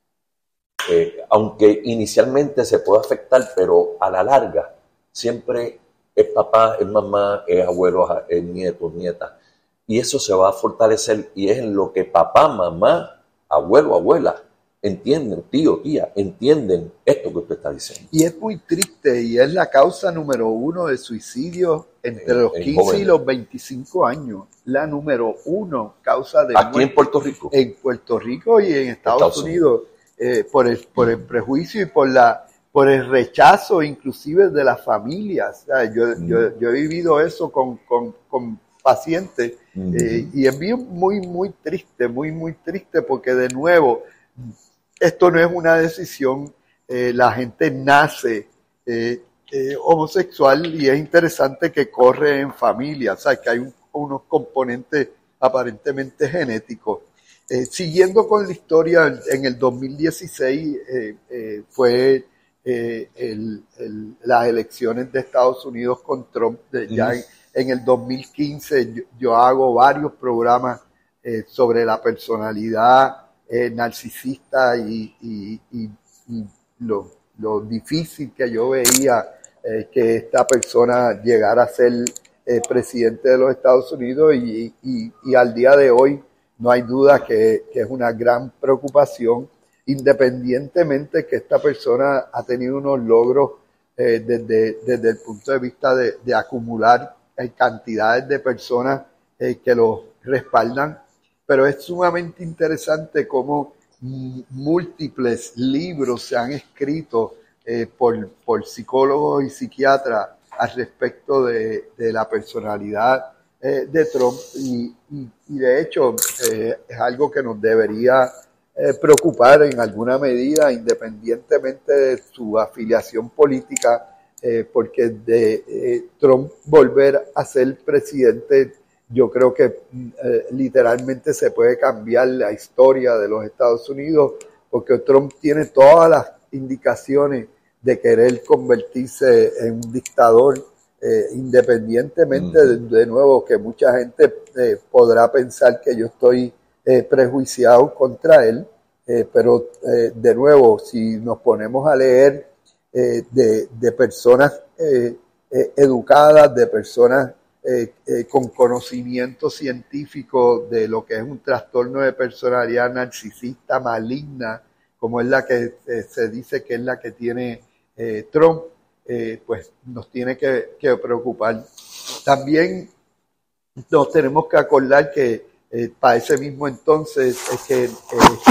eh, aunque inicialmente se puede afectar, pero a la larga siempre es papá, es mamá, es abuelo, es nieto, nieta. Y eso se va a fortalecer y es en lo que papá, mamá, abuelo, abuela entienden, tío, tía, entienden esto que usted está diciendo. Y es muy triste y es la causa número uno de suicidios entre en, los quince jóvenes. Y los veinticinco años. La número uno causa de ¿Aquí en Puerto Rico? En Puerto Rico y en Estados, Estados Unidos, Unidos. Eh, por, el, por el prejuicio y por la por el rechazo inclusive de las familias. O sea, yo, mm. yo, yo he vivido eso con, con, con pacientes mm. eh, y es bien muy, muy triste, muy, muy triste porque de nuevo esto no es una decisión, eh, la gente nace eh, eh, homosexual y es interesante que corre en familia, o sea, que hay un, unos componentes aparentemente genéticos. Eh, siguiendo con la historia, en el dos mil dieciséis eh, eh, fue eh, el, el, las elecciones de Estados Unidos con Trump. De, mm. Ya en, en el dos mil quince yo, yo hago varios programas eh, sobre la personalidad Eh, narcisista y, y, y, y lo, lo difícil que yo veía eh, que esta persona llegara a ser eh, presidente de los Estados Unidos y, y, y al día de hoy no hay duda que, que es una gran preocupación, independientemente que esta persona ha tenido unos logros eh, desde, desde el punto de vista de, de acumular eh, cantidades de personas eh, que lo respaldan. Pero es sumamente interesante cómo múltiples libros se han escrito eh, por, por psicólogos y psiquiatras al respecto de, de la personalidad eh, de Trump y, y, y de hecho eh, es algo que nos debería eh, preocupar en alguna medida, independientemente de su afiliación política. eh, porque de eh, Trump volver a ser presidente, yo creo que eh, literalmente se puede cambiar la historia de los Estados Unidos, porque Trump tiene todas las indicaciones de querer convertirse en un dictador, eh, independientemente de, de nuevo que mucha gente eh, podrá pensar que yo estoy eh, prejuiciado contra él, eh, pero eh, de nuevo, si nos ponemos a leer eh, de, de personas eh, eh, educadas, de personas eh, eh, con conocimiento científico de lo que es un trastorno de personalidad narcisista maligna, como es la que eh, se dice que es la que tiene eh, Trump, eh, pues nos tiene que, que preocupar. También nos tenemos que acordar que eh, para ese mismo entonces es que eh,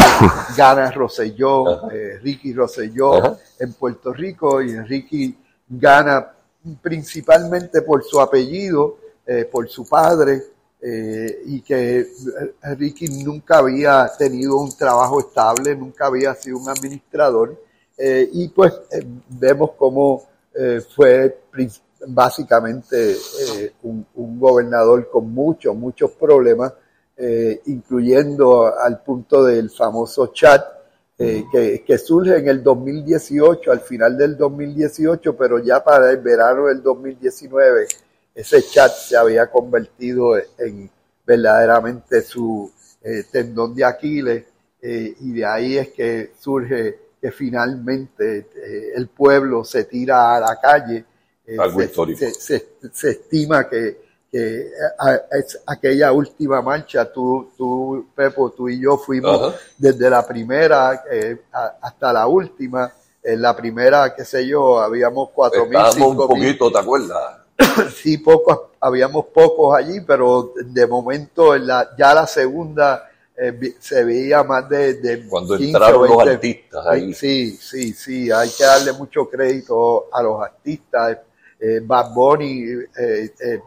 gana Rosselló, eh, Ricky Rosselló Ajá. en Puerto Rico, y Ricky gana principalmente por su apellido, eh, por su padre, eh, y que Ricky nunca había tenido un trabajo estable, nunca había sido un administrador, eh, y pues eh, vemos cómo eh, fue básicamente eh, un, un gobernador con muchos, muchos problemas, eh, incluyendo al punto del famoso chat, eh, que, que surge en el dos mil dieciocho, al final del dos mil dieciocho, pero ya para el verano del dos mil diecinueve, ese chat se había convertido en verdaderamente su eh, tendón de Aquiles, eh, y de ahí es que surge que finalmente eh, el pueblo se tira a la calle. Eh, Algo se, histórico. Se, se, se estima que, que a, a, es aquella última marcha, tú, tú, Pepo, tú y yo fuimos Ajá. desde la primera eh, a, hasta la última. En la primera, qué sé yo, habíamos cuatro mil, cinco mil. un poquito, ¿te acuerdas? Sí, pocos, habíamos pocos allí, pero de momento en la, ya la segunda eh, se veía más de, de cuando entraron los artistas ahí. Sí, sí, sí, hay que darle mucho crédito a los artistas. Eh, Bad Bunny eh, eh, eh,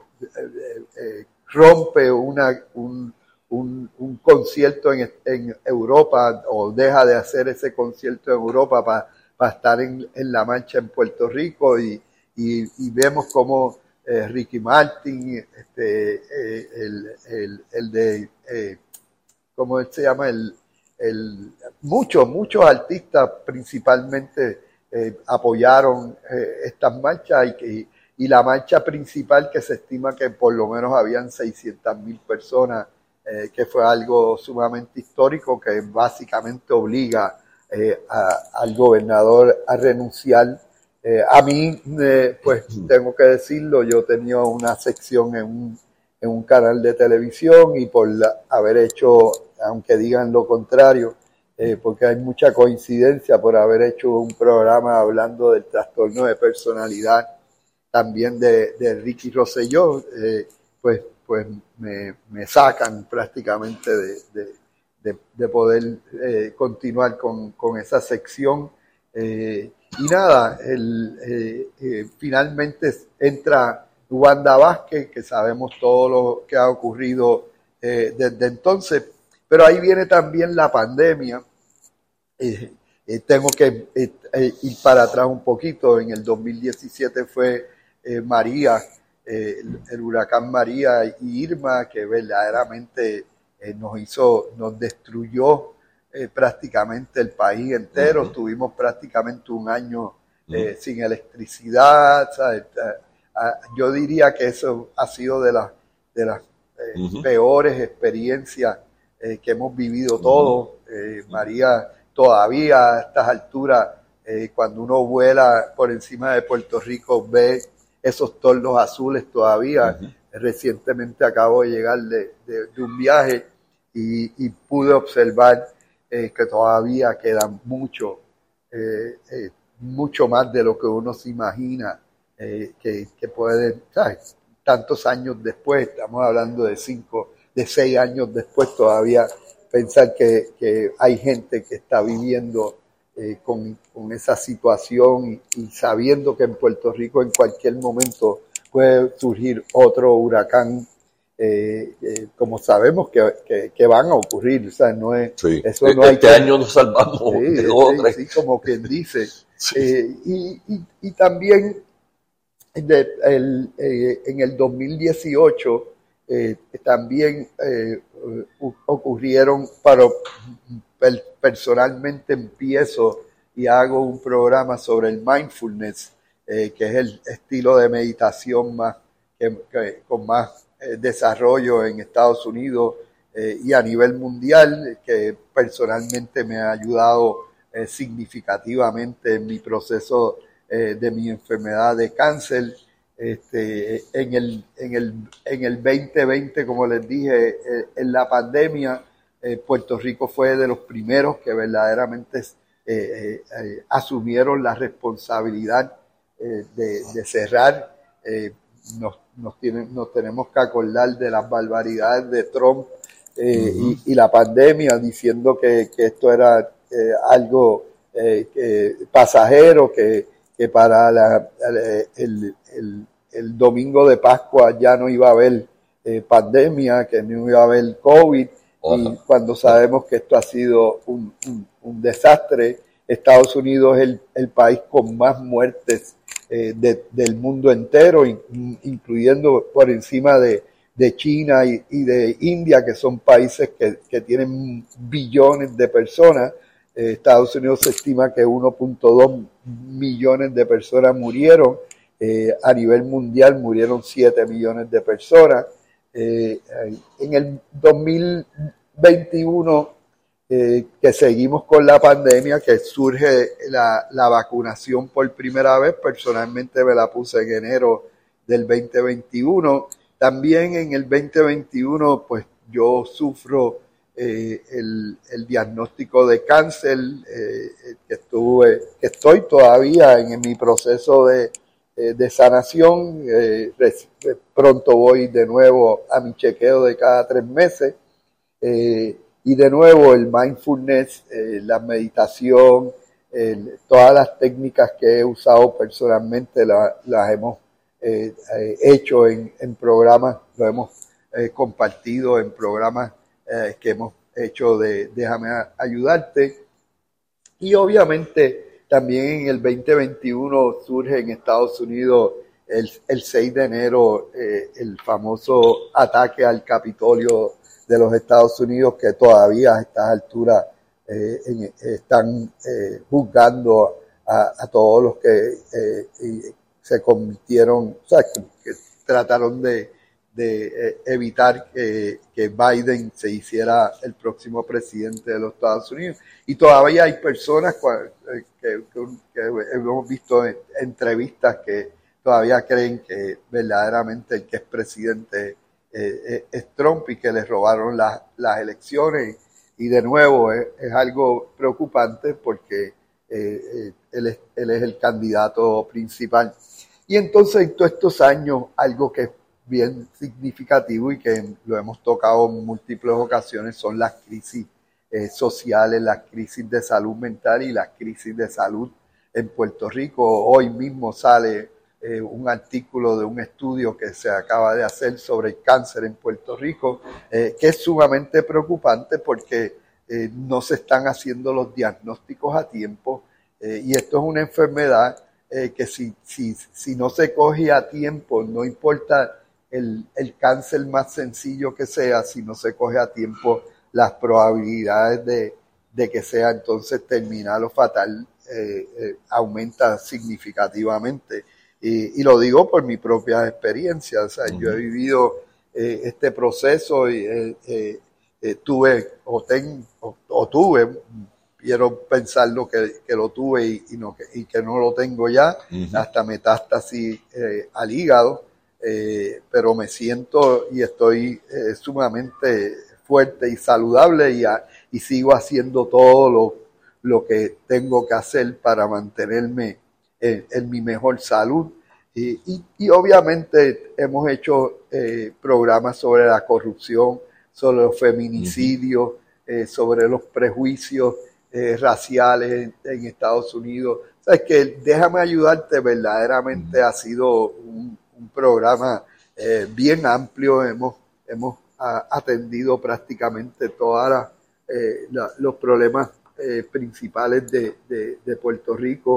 eh, rompe una, un, un, un concierto en, en Europa, o deja de hacer ese concierto en Europa para pa estar en, en la marcha en Puerto Rico, y, y, y vemos cómo eh, Ricky Martin, este, eh, el, el, el de, eh, ¿cómo se llama? El, el, muchos, muchos artistas principalmente eh, apoyaron eh, estas marchas, y, que, y la marcha principal, que se estima que por lo menos habían seiscientas mil personas, eh, que fue algo sumamente histórico, que básicamente obliga eh, a, al gobernador a renunciar. Eh, a mí, eh, pues tengo que decirlo, yo tenía una sección en un, en un canal de televisión, y por la, haber hecho, aunque digan lo contrario, eh, porque hay mucha coincidencia, por haber hecho un programa hablando del trastorno de personalidad también de, de Ricky Rosselló, eh, pues, pues me, me sacan prácticamente de, de, de, de poder eh, continuar con, con esa sección. Eh, y nada, el, eh, eh, finalmente entra Wanda Vázquez, que sabemos todo lo que ha ocurrido eh, desde entonces, pero ahí viene también la pandemia. Eh, eh, tengo que eh, eh, ir para atrás un poquito. En el dos mil diecisiete fue eh, María, eh, el, el huracán María y Irma, que verdaderamente eh, nos hizo, nos destruyó eh, prácticamente el país entero. Uh-huh. Tuvimos prácticamente un año eh, uh-huh. sin electricidad, ¿sabes? Yo diría que eso ha sido de las de las eh, uh-huh. peores experiencias eh, que hemos vivido todos. Eh, María, todavía a estas alturas, eh, cuando uno vuela por encima de Puerto Rico, ve esos toldos azules todavía. Uh-huh. Recientemente acabo de llegar de, de, de un viaje y, y pude observar eh, que todavía queda mucho, eh, eh, mucho más de lo que uno se imagina. Eh, que, que puede, ¿sabes? Tantos años después, estamos hablando de cinco, de seis años después, todavía pensar que, que hay gente que está viviendo eh, con, con esa situación, y, y sabiendo que en Puerto Rico en cualquier momento puede surgir otro huracán, eh, eh, como sabemos que, que, que van a ocurrir, o sea, no es, sí. eso no este hay que, año nos salvamos sí, de dos, sí, tres. sí, como quien dice. Sí. Eh, y, y, y también de, el, eh, en el dos mil dieciocho eh, también eh, ocurrieron, para personalmente empiezo y hago un programa sobre el mindfulness, eh, que es el estilo de meditación más que, que, con más eh, desarrollo en Estados Unidos eh, y a nivel mundial, que personalmente me ha ayudado eh, significativamente en mi proceso eh, de mi enfermedad de cáncer. Este, en el, en el, en el veinte veinte, como les dije, eh, en la pandemia, eh, Puerto Rico fue de los primeros que verdaderamente eh, eh, eh, asumieron la responsabilidad eh, de, de cerrar. Eh, nos, nos, tienen, nos tenemos que acordar de las barbaridades de Trump eh, uh-huh. y, y la pandemia, diciendo que, que esto era eh, algo eh, que, pasajero, que, que para la, el, el, el domingo de Pascua ya no iba a haber eh, pandemia, que no iba a haber COVID. Uh-huh. Y cuando sabemos que esto ha sido un, un, un desastre, Estados Unidos es el, el país con más muertes eh, de, del mundo entero, in, incluyendo por encima de, de China y, y de India, que son países que, que tienen billones de personas. Eh, Estados Unidos se estima que uno punto dos millones de personas murieron. Eh, a nivel mundial murieron siete millones de personas. Eh, en el dos mil veintiuno, eh, que seguimos con la pandemia, que surge la, la vacunación por primera vez, personalmente me la puse en enero del veinte veintiuno. También en el veinte veintiuno, pues yo sufro eh, el, el diagnóstico de cáncer, eh, que estuve, que estoy todavía en, en mi proceso de de sanación. Eh, pronto voy de nuevo a mi chequeo de cada tres meses eh, y de nuevo el mindfulness, eh, la meditación, eh, todas las técnicas que he usado personalmente la, las hemos eh, eh, hecho en, en programas, lo hemos eh, compartido en programas eh, que hemos hecho de Déjame Ayudarte. Y obviamente también en el veinte veintiuno surge en Estados Unidos el, el seis de enero eh, el famoso ataque al Capitolio de los Estados Unidos, que todavía a estas alturas eh, en, están eh, juzgando a, a todos los que eh, se convirtieron, o sea, que, que trataron de, de eh, evitar que, que Biden se hiciera el próximo presidente de los Estados Unidos. Y todavía hay personas que, que, que hemos visto en entrevistas que todavía creen que verdaderamente el que es presidente eh, es Trump y que le robaron las, las elecciones. Y de nuevo es, es algo preocupante porque eh, él, es, él es el candidato principal. Y entonces en todos estos años, algo que es bien significativo y que lo hemos tocado en múltiples ocasiones son las crisis eh, sociales, las crisis de salud mental y las crisis de salud en Puerto Rico. Hoy mismo sale eh, un artículo de un estudio que se acaba de hacer sobre el cáncer en Puerto Rico, eh, que es sumamente preocupante porque eh, no se están haciendo los diagnósticos a tiempo eh, y esto es una enfermedad eh, que si, si, si no se coge a tiempo, no importa El, el cáncer más sencillo que sea, si no se coge a tiempo, las probabilidades de, de que sea entonces terminal o fatal eh, eh, aumenta significativamente. Y, y lo digo por mi propia experiencia. O sea, uh-huh. Yo he vivido eh, este proceso y eh, eh, eh, tuve o, ten, o, o tuve, quiero pensarlo que, que lo tuve y, y, no, que, y que no lo tengo ya, uh-huh. hasta metástasis eh, al hígado. Eh, pero me siento y estoy eh, sumamente fuerte y saludable y, a, y sigo haciendo todo lo, lo que tengo que hacer para mantenerme en, en mi mejor salud. Y, y, y obviamente hemos hecho eh, programas sobre la corrupción, sobre los feminicidios, uh-huh. eh, sobre los prejuicios eh, raciales en, en Estados Unidos. O sea, es que Déjame Ayudarte verdaderamente uh-huh. ha sido un un programa eh, bien amplio. Hemos, hemos a, atendido prácticamente todos eh, la, los problemas eh, principales de, de, de Puerto Rico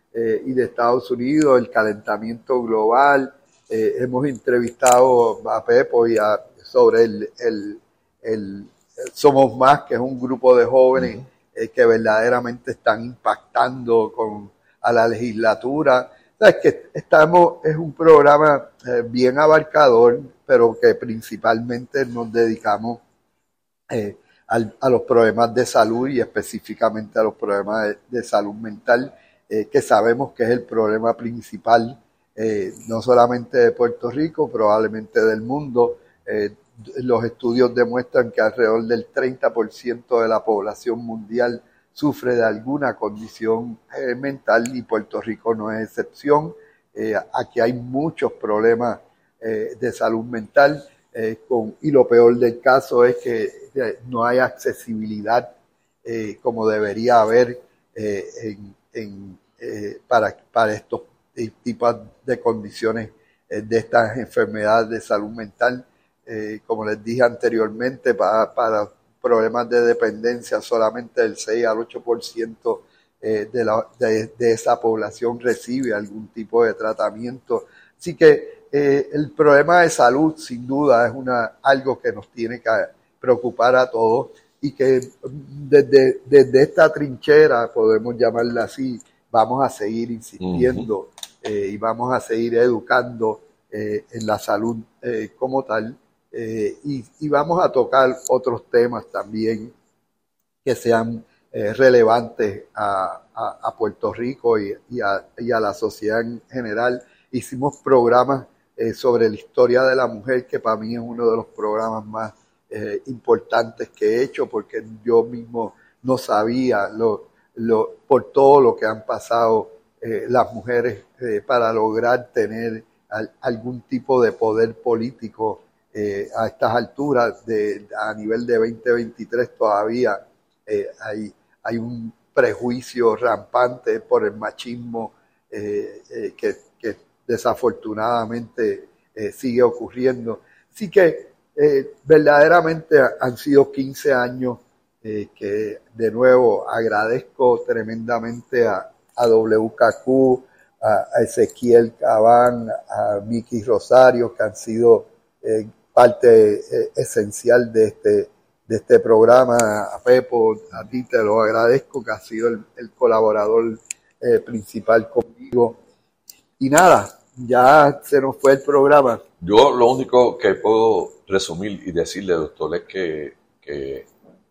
eh, y de Estados Unidos, el calentamiento global. Eh, hemos entrevistado a Pepo y a, sobre el, el, el, el Somos Más, que es un grupo de jóvenes uh-huh. eh, que verdaderamente están impactando con, a la legislatura. Es que estamos, es un programa eh, bien abarcador, pero que principalmente nos dedicamos eh, al, a los problemas de salud y específicamente a los problemas de, de salud mental, eh, que sabemos que es el problema principal, eh, no solamente de Puerto Rico, probablemente del mundo. Eh, los estudios demuestran que alrededor del treinta por ciento de la población mundial sufre de alguna condición eh, mental y Puerto Rico no es excepción. Eh, aquí hay muchos problemas eh, de salud mental eh, con, y lo peor del caso es que eh, no hay accesibilidad eh, como debería haber eh, en, en, eh, para, para estos tipos de condiciones eh, de estas enfermedades de salud mental. Eh, como les dije anteriormente, para, para problemas de dependencia, solamente el seis al ocho por ciento eh, de, la, de, de esa población recibe algún tipo de tratamiento. Así que eh, el problema de salud, sin duda, es una, algo que nos tiene que preocupar a todos y que desde, desde esta trinchera, podemos llamarla así, vamos a seguir insistiendo uh-huh. eh, y vamos a seguir educando eh, en la salud eh, como tal. Eh, y, y vamos a tocar otros temas también que sean eh, relevantes a, a, a Puerto Rico y, y, a, y a la sociedad en general. Hicimos programas eh, sobre la historia de la mujer, que para mí es uno de los programas más eh, importantes que he hecho, porque yo mismo no sabía lo, lo, por todo lo que han pasado eh, las mujeres eh, para lograr tener al, algún tipo de poder político. Eh, a estas alturas, de, a nivel de veinte veintitrés todavía eh, hay, hay un prejuicio rampante por el machismo eh, eh, que, que desafortunadamente eh, sigue ocurriendo. Así que eh, verdaderamente han sido quince años eh, que de nuevo agradezco tremendamente a, a W K Q, a, a Ezequiel Cabán, a Miki Rosario, que han sido eh, parte eh, esencial de este, de este programa. A Pepo, a ti te lo agradezco, que has sido el, el colaborador eh, principal conmigo. Y nada, ya se nos fue el programa. Yo lo único que puedo resumir y decirle, doctor, es que, que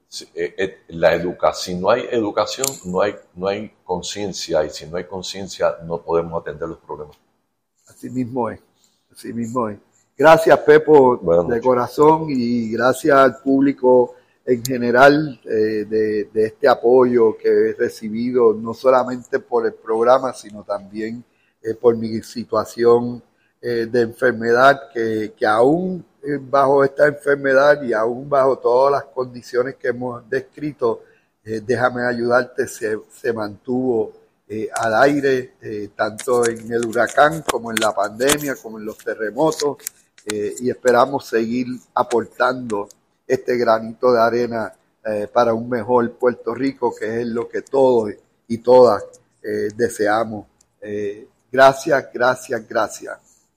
eh, la educación, si no hay educación, no hay, no hay conciencia, y si no hay conciencia, no podemos atender los problemas. Así mismo es, así mismo es. Gracias, Pepo, de corazón, y gracias al público en general eh, de, de este apoyo que he recibido, no solamente por el programa, sino también eh, por mi situación eh, de enfermedad, que, que aún eh, bajo esta enfermedad y aún bajo todas las condiciones que hemos descrito, eh, déjame ayudarte, se, se mantuvo eh, al aire, eh, tanto en el huracán como en la pandemia, como en los terremotos. Eh, y esperamos seguir aportando este granito de arena eh, para un mejor Puerto Rico, que es lo que todos y todas eh, deseamos. Eh, gracias, gracias, gracias.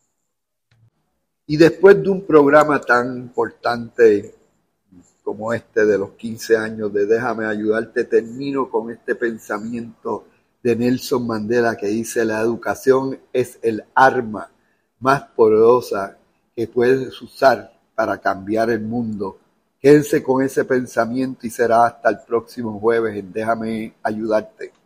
Y después de un programa tan importante como este de los quince años de Déjame Ayudarte, termino con este pensamiento de Nelson Mandela que dice: la educación es el arma más poderosa que puedes usar para cambiar el mundo. Quédense con ese pensamiento y será hasta el próximo jueves en Déjame Ayudarte.